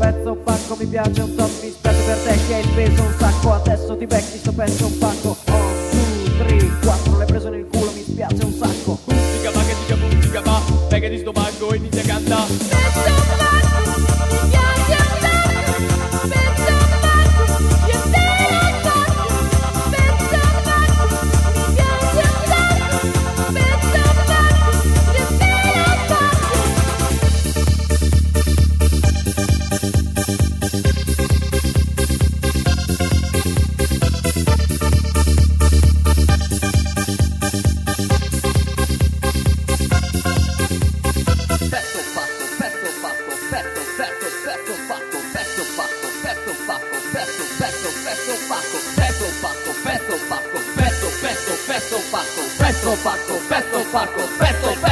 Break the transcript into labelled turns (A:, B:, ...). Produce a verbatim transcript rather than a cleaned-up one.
A: pezzo pacco, mi piace un top, mi spiace per te che hai speso un sacco, adesso ti becchi sto pezzo un pacco. one, two, three, quattro, l'hai preso nel culo, mi spiace un sacco.
B: Musica va che dica musica va, pega di sto banco e inizia a cantare.
C: Pezzo pacco, mi piace un sacco. Pezzo pacco, io te l'ho fatto. Pezzo pacco, mi piace un sacco. Pezzo pacco, io te l'ho fatto.
B: Pezzo fatto, pezzo fatto, pezzo fatto, pezzo fatto, pezzo fatto.